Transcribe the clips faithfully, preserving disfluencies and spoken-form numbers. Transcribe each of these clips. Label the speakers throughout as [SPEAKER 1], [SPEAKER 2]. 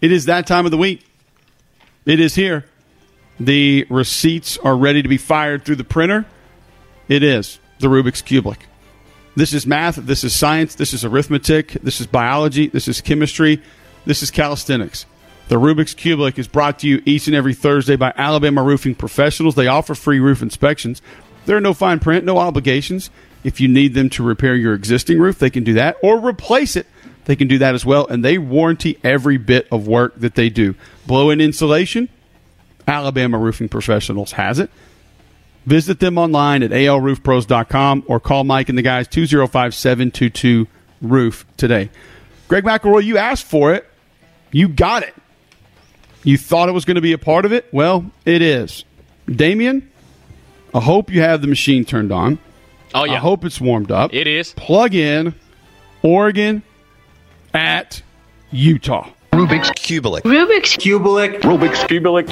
[SPEAKER 1] It is that time of the week. It is here. The receipts are ready to be fired through the printer. It is the Rubik's Cubic. This is math. This is science. This is arithmetic. This is biology. This is chemistry. This is calisthenics. The Rubik's Cubic is brought to you each and every Thursday by Alabama Roofing Professionals. They offer free roof inspections. There are no fine print, no obligations. If you need them to repair your existing roof, they can do that. Or replace it. They can do that as well. And they warranty every bit of work that they do. Blow-in insulation, Alabama Roofing Professionals has it. Visit them online at A L roof pros dot com or call Mike and the guys two oh five, seven two two, roof today. Greg McElroy, you asked for it. You got it. You thought it was going to be a part of it? Well, it is. Damien, I hope you have the machine turned on.
[SPEAKER 2] Oh, yeah.
[SPEAKER 1] I hope it's warmed up.
[SPEAKER 2] It is.
[SPEAKER 1] Plug in Oregon at Utah.
[SPEAKER 3] Rubik's Cubic.
[SPEAKER 4] Rubik's
[SPEAKER 3] Cubic. Rubik's Cubic.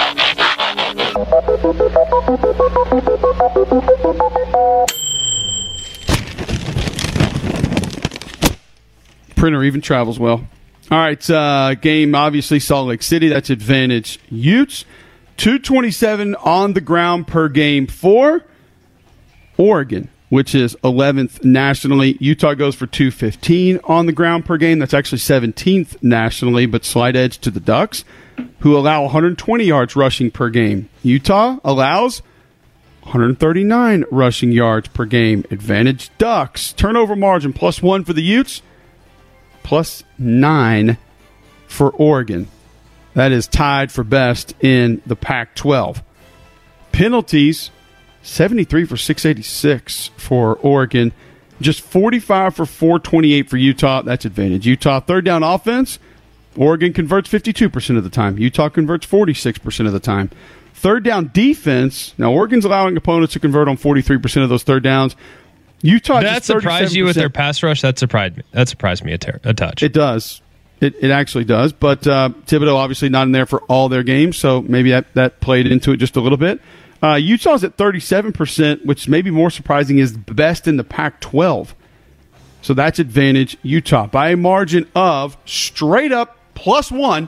[SPEAKER 1] Printer even travels well. All right, uh, game obviously Salt Lake City. That's advantage Utes. two twenty-seven on the ground per game for Oregon, which is eleventh nationally. Utah goes for two fifteen on the ground per game. That's actually seventeenth nationally, but slight edge to the Ducks, who allow one hundred twenty yards rushing per game. Utah allows one hundred thirty-nine rushing yards per game. Advantage Ducks. Turnover margin plus one for the Utes, plus nine for Oregon. That is tied for best in the Pac twelve. Penalties, seventy-three for six eighty-six for Oregon. Just forty-five for four twenty-eight for Utah. That's advantage Utah. Third down offense, Oregon converts fifty-two percent of the time. Utah converts forty-six percent of the time. Third down defense, now Oregon's allowing opponents to convert on forty-three percent of those third downs. Utah
[SPEAKER 5] Did that surprise you with their pass rush? That surprised me. That surprised me a, ter- a touch.
[SPEAKER 1] It does. It, it actually does. But uh, Thibodeau obviously not in there for all their games, so maybe that, that played into it just a little bit. Uh, Utah's at thirty-seven percent, which may be more surprising, is best in the Pac twelve. So that's advantage Utah by a margin of straight up plus one.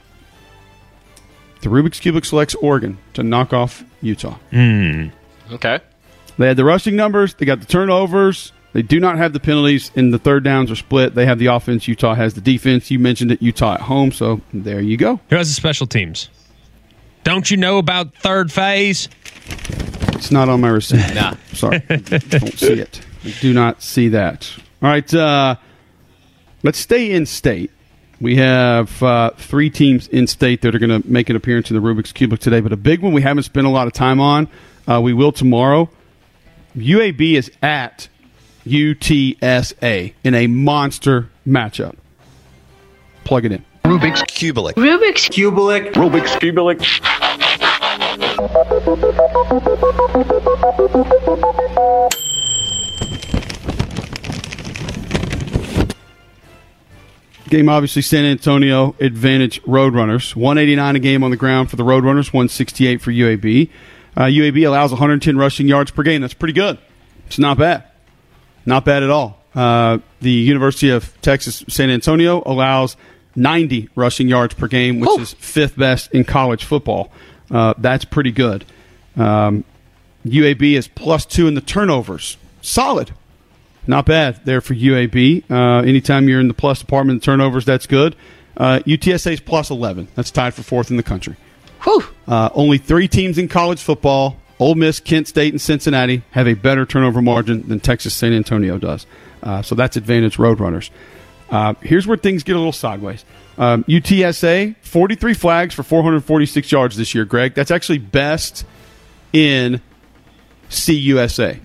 [SPEAKER 1] The Rubik's Cubic selects Oregon to knock off Utah.
[SPEAKER 5] Mm.
[SPEAKER 2] Okay.
[SPEAKER 1] They had the rushing numbers. They got the turnovers. They do not have the penalties, and the third downs are split. They have the offense. Utah has the defense. You mentioned it, Utah at home, so there you go.
[SPEAKER 5] Who has the special teams? Don't you know about third phase?
[SPEAKER 1] It's not on my receipt.
[SPEAKER 2] Nah.
[SPEAKER 1] Sorry. Don't see it. I do not see that. All right. Uh, let's stay in state. We have uh, three teams in state that are going to make an appearance in the Rubik's Cubic today, but a big one we haven't spent a lot of time on. Uh, we will tomorrow. U A B is at U T S A in a monster matchup. Plug it in.
[SPEAKER 3] Rubik's Cubic.
[SPEAKER 4] Rubik's
[SPEAKER 3] Cubic. Rubik's Cubic.
[SPEAKER 1] Game, obviously, San Antonio advantage Roadrunners. one eighty-nine a game on the ground for the Roadrunners, one sixty-eight for U A B. Uh, U A B allows one hundred ten rushing yards per game. That's pretty good. It's not bad. Not bad at all. Uh, the University of Texas San Antonio allows ninety rushing yards per game, which Ooh. is fifth best in college football. Uh, that's pretty good. Um, U A B is plus two in the turnovers. Solid. Not bad there for U A B. Uh, anytime you're in the plus department in turnovers, that's good. Uh, U T S A is plus eleven. That's tied for fourth in the country.
[SPEAKER 2] Whew.
[SPEAKER 1] Uh, only three teams in college football, Ole Miss, Kent State, and Cincinnati, have a better turnover margin than Texas San Antonio does. Uh, so that's advantage Roadrunners. Uh, here's where things get a little sideways. Um, U T S A, forty-three flags for four hundred forty-six yards this year, Greg. That's actually best in C U S A.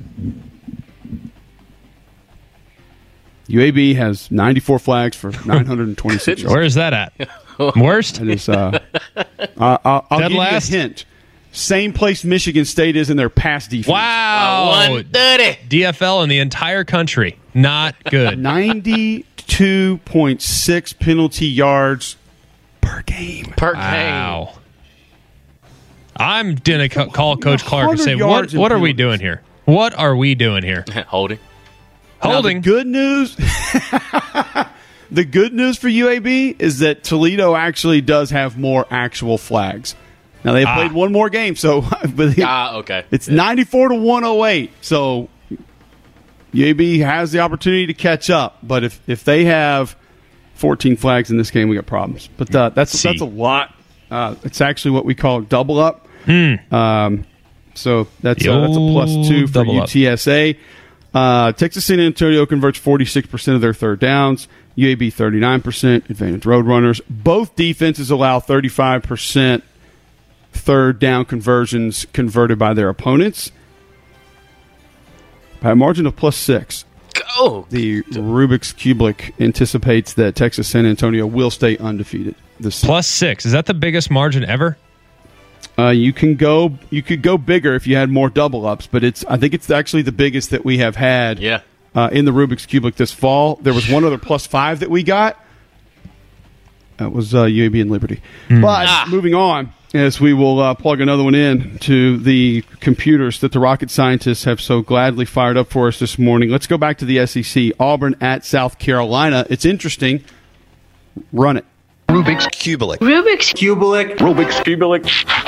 [SPEAKER 1] U A B has ninety-four flags for nine hundred twenty-six yards.
[SPEAKER 5] Where is that at? Worst?
[SPEAKER 1] It is, uh, uh, I'll, I'll
[SPEAKER 5] Dead
[SPEAKER 1] give
[SPEAKER 5] last?
[SPEAKER 1] you a hint. Same place Michigan State is in their pass defense.
[SPEAKER 5] Wow.
[SPEAKER 2] one thirty.
[SPEAKER 5] D F L in the entire country. Not good.
[SPEAKER 1] ninety-two point six penalty yards per game.
[SPEAKER 2] Per game.
[SPEAKER 5] Wow. I'm going to co- call Coach Clark and say, what,
[SPEAKER 1] yards in
[SPEAKER 5] what are we
[SPEAKER 1] penalties.
[SPEAKER 5] doing here? What are we doing here?
[SPEAKER 2] Holding.
[SPEAKER 1] Now,
[SPEAKER 5] Holding.
[SPEAKER 1] the good news, the good news for U A B is that Toledo actually does have more actual flags. Now, they
[SPEAKER 5] Ah.
[SPEAKER 1] played one more game, so but
[SPEAKER 2] Ah, okay.
[SPEAKER 1] it's
[SPEAKER 2] Yeah.
[SPEAKER 1] ninety-four to one oh eight. So U A B has the opportunity to catch up. But if, if they have fourteen flags in this game, we got problems. But uh, that's
[SPEAKER 5] See.
[SPEAKER 1] that's a lot. Uh, it's actually what we call double up.
[SPEAKER 5] Hmm.
[SPEAKER 1] Um, so that's,
[SPEAKER 5] The
[SPEAKER 1] uh, that's a plus two for
[SPEAKER 5] double
[SPEAKER 1] U
[SPEAKER 5] up.
[SPEAKER 1] T S A. Uh, Texas San Antonio converts forty-six percent of their third downs. U A B thirty-nine percent. Advantage Roadrunners. Both defenses allow thirty-five percent third down conversions converted by their opponents by a margin of plus six.
[SPEAKER 2] Go.
[SPEAKER 1] The Rubik's Cubic anticipates that Texas San Antonio will stay undefeated this season.
[SPEAKER 5] Plus six. Is that the biggest margin ever?
[SPEAKER 1] Uh, you can go. You could go bigger if you had more double ups, but it's. I think it's actually the biggest that we have had.
[SPEAKER 2] Yeah.
[SPEAKER 1] Uh, in the Rubik's Cubic this fall, there was one other plus five that we got. That was uh, U A B and Liberty. But
[SPEAKER 2] Ah.
[SPEAKER 1] moving on, as we will uh, plug another one in to the computers that the rocket scientists have so gladly fired up for us this morning. Let's go back to the S E C. Auburn at South Carolina. It's interesting. Run it.
[SPEAKER 3] Rubik's Cubic.
[SPEAKER 4] Rubik's
[SPEAKER 3] Cubic. Rubik's Cubic.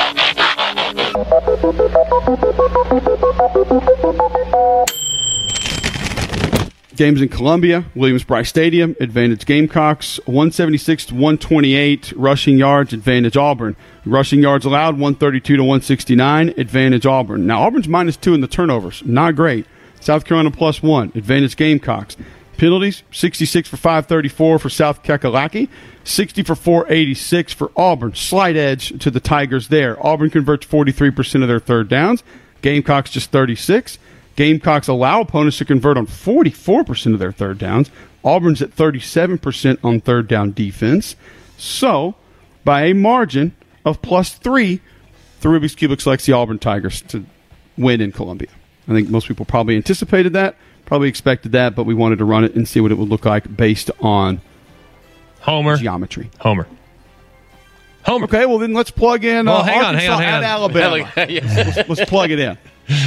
[SPEAKER 1] Games in Columbia, Williams-Brice Stadium, advantage Gamecocks, one seventy-six to one twenty-eight, rushing yards, advantage Auburn. Rushing yards allowed, one thirty-two to one sixty-nine, advantage Auburn. Now, Auburn's minus two in the turnovers, not great. South Carolina plus one, advantage Gamecocks. Penalties, sixty-six for five thirty-four for South Kakalaki, sixty for four eighty-six for Auburn. Slight edge to the Tigers there. Auburn converts forty-three percent of their third downs. Gamecocks just thirty-six. Gamecocks allow opponents to convert on forty-four percent of their third downs. Auburn's at thirty-seven percent on third down defense. So, by a margin of plus three, the Rubik's Cubic selects the Auburn Tigers to win in Columbia. I think most people probably anticipated that, probably expected that, but we wanted to run it and see what it would look like based on
[SPEAKER 5] Homer.
[SPEAKER 1] geometry.
[SPEAKER 5] Homer. Homer.
[SPEAKER 1] Okay, well then let's plug in uh,
[SPEAKER 5] Well, hang on,
[SPEAKER 1] Arkansas
[SPEAKER 5] hang on, hang
[SPEAKER 1] at
[SPEAKER 5] on.
[SPEAKER 1] Alabama.
[SPEAKER 2] Yeah.
[SPEAKER 1] let's, let's plug it in.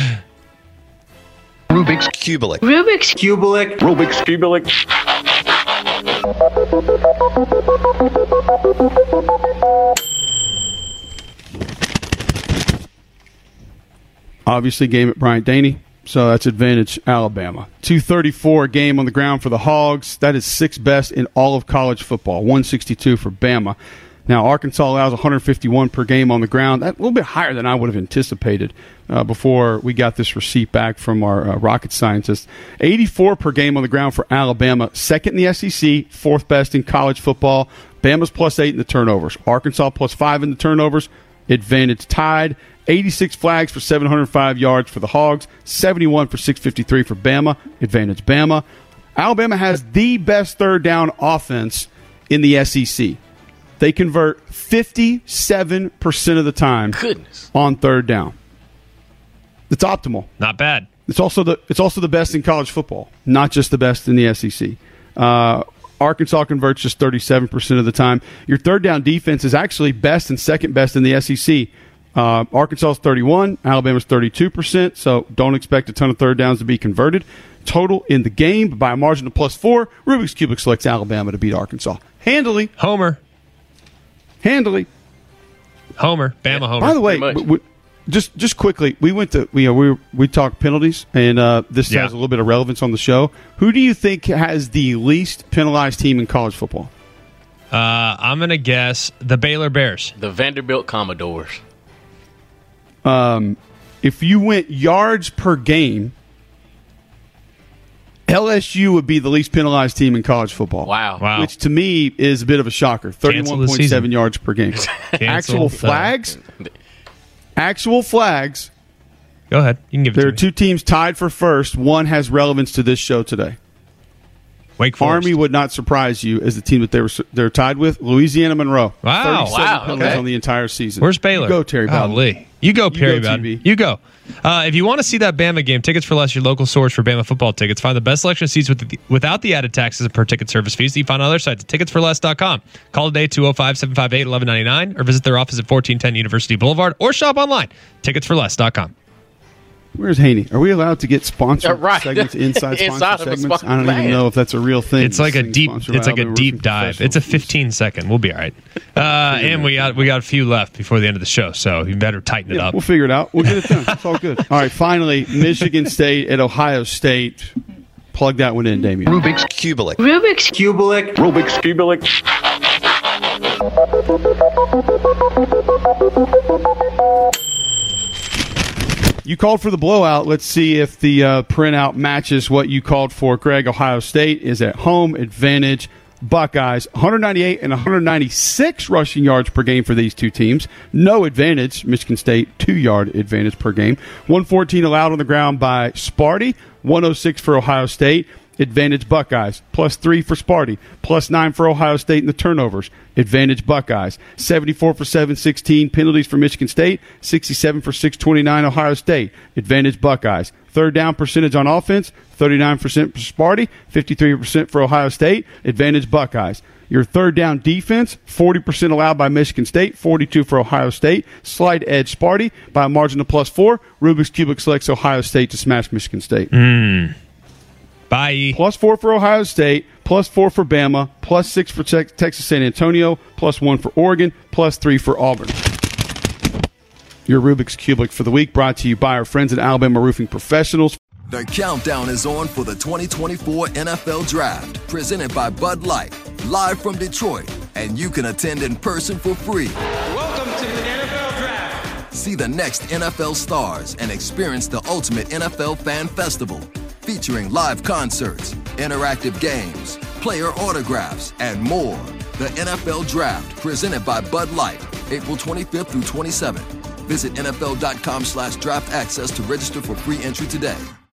[SPEAKER 3] Rubik's Cubic.
[SPEAKER 4] Rubik's
[SPEAKER 3] Cubic. Rubik's Cubic.
[SPEAKER 1] Obviously, game at Bryant-Denny, so that's advantage Alabama. two thirty-four game on the ground for the Hogs. That is sixth best in all of college football. one sixty-two for Bama. Now, Arkansas allows one fifty-one per game on the ground. That's a little bit higher than I would have anticipated uh, before we got this receipt back from our uh, rocket scientists. eighty-four per game on the ground for Alabama. Second in the S E C, fourth best in college football. Bama's plus eight in the turnovers. Arkansas plus five in the turnovers. Advantage tied. eighty-six flags for seven hundred five yards for the Hogs. seventy-one for six fifty-three for Bama. Advantage Bama. Alabama has the best third down offense in the S E C. They convert fifty-seven percent of the time
[SPEAKER 2] Goodness.
[SPEAKER 1] on third down. It's optimal.
[SPEAKER 5] Not bad.
[SPEAKER 1] It's also the it's also the best in college football, not just the best in the S E C. Uh, Arkansas converts just thirty-seven percent of the time. Your third down defense is actually best and second best in the S E C. Uh, Arkansas is thirty-one, Alabama's thirty-two percent, so don't expect a ton of third downs to be converted. Total in the game, by a margin of plus four, Rubik's Cubic selects Alabama to beat Arkansas. Handily.
[SPEAKER 5] Homer.
[SPEAKER 1] Handily.
[SPEAKER 5] Homer. Bama Homer.
[SPEAKER 1] By the way,
[SPEAKER 2] pretty much.
[SPEAKER 1] w- w- just just quickly, we went to we uh, we we talked penalties, and uh, this
[SPEAKER 5] Yeah.
[SPEAKER 1] has a little bit of relevance on the show. Who do you think has the least penalized team in college football?
[SPEAKER 5] Uh, I'm going to guess the Baylor Bears.
[SPEAKER 2] The Vanderbilt Commodores.
[SPEAKER 1] Um, if you went yards per game, L S U would be the least penalized team in college football.
[SPEAKER 2] Wow.
[SPEAKER 5] Wow.
[SPEAKER 1] Which to me is a bit of a shocker. thirty-one point seven yards per game. Actual
[SPEAKER 5] uh,
[SPEAKER 1] flags? Actual flags.
[SPEAKER 5] Go ahead. You can give it
[SPEAKER 1] There are
[SPEAKER 5] to me.
[SPEAKER 1] two teams tied for first. One has relevance to this show today.
[SPEAKER 5] Wake Forest.
[SPEAKER 1] Army would not surprise you as the team that they were they're tied with. Louisiana Monroe.
[SPEAKER 5] Wow.
[SPEAKER 1] thirty-seven
[SPEAKER 2] Wow,
[SPEAKER 1] penalties
[SPEAKER 2] okay.
[SPEAKER 1] on the entire season.
[SPEAKER 5] Where's Baylor?
[SPEAKER 1] You go, Terry Bowden.
[SPEAKER 5] Golly. You go, Perry
[SPEAKER 1] go,
[SPEAKER 5] Bowden.
[SPEAKER 1] T B.
[SPEAKER 5] You go. Uh, if you want to see that Bama game, Tickets for Less, your local source for Bama football tickets. Find the best selection of seats with the, without the added taxes and per ticket service fees that you find on other sites at tickets for less dot com. Call today two oh five, seven five eight, one one nine nine or visit their office at fourteen ten University Boulevard or shop online. tickets for less dot com.
[SPEAKER 1] Where's Haney? Are we allowed to get sponsored
[SPEAKER 2] Uh, right.
[SPEAKER 1] segments inside,
[SPEAKER 2] Inside
[SPEAKER 1] sponsor
[SPEAKER 2] of a
[SPEAKER 1] segments?
[SPEAKER 2] sponsor
[SPEAKER 1] I don't even
[SPEAKER 2] plan.
[SPEAKER 1] know if that's a real thing.
[SPEAKER 5] It's like a
[SPEAKER 1] Thing
[SPEAKER 5] deep.
[SPEAKER 1] sponsored
[SPEAKER 5] It's
[SPEAKER 1] by
[SPEAKER 5] like a
[SPEAKER 1] Alabama
[SPEAKER 5] deep
[SPEAKER 1] Roofing
[SPEAKER 5] dive. It's a
[SPEAKER 1] Professionals.
[SPEAKER 5] fifteen second. We'll be all right. Uh, and we got we got a few left before the end of the show, so you better tighten it
[SPEAKER 1] Yeah,
[SPEAKER 5] up.
[SPEAKER 1] we'll figure it out. We'll get it done. It's all good. All right, finally, Michigan State at Ohio State. Plug that one in, Damien.
[SPEAKER 3] Rubik's Cubic.
[SPEAKER 4] Rubik's
[SPEAKER 3] Cubic. Rubik's Cubic.
[SPEAKER 1] You called for the blowout. Let's see if the uh, printout matches what you called for. Greg, Ohio State is at home advantage. Buckeyes, one ninety-eight and one ninety-six rushing yards per game for these two teams. No advantage. Michigan State, two-yard advantage per game. one fourteen allowed on the ground by Sparty. one oh six for Ohio State. Advantage Buckeyes. Plus three for Sparty. Plus nine for Ohio State in the turnovers. Advantage Buckeyes. seventy-four for seven sixteen penalties for Michigan State. sixty-seven for six twenty-nine Ohio State. Advantage Buckeyes. Third down percentage on offense. thirty-nine percent for Sparty. fifty-three percent for Ohio State. Advantage Buckeyes. Your third down defense, forty percent allowed by Michigan State, forty-two for Ohio State. Slight edge Sparty by a margin of plus four. Rubik's Cubic selects Ohio State to smash Michigan State.
[SPEAKER 5] Mm. Bye.
[SPEAKER 1] Plus four for Ohio State, plus four for Bama, plus six for te- Texas San Antonio, plus one for Oregon, plus three for Auburn. Your Rubik's Cubic for the week brought to you by our friends at Alabama Roofing Professionals.
[SPEAKER 6] The countdown is on for the twenty twenty-four N F L Draft, presented by Bud Light, live from Detroit, and you can attend in person for free.
[SPEAKER 7] Welcome to the N F L Draft.
[SPEAKER 6] See the next N F L stars and experience the ultimate N F L fan festival, featuring live concerts, interactive games, player autographs, and more. The N F L Draft, presented by Bud Light, April twenty-fifth through twenty-seventh. Visit N F L dot com slash draft access to register for free entry today.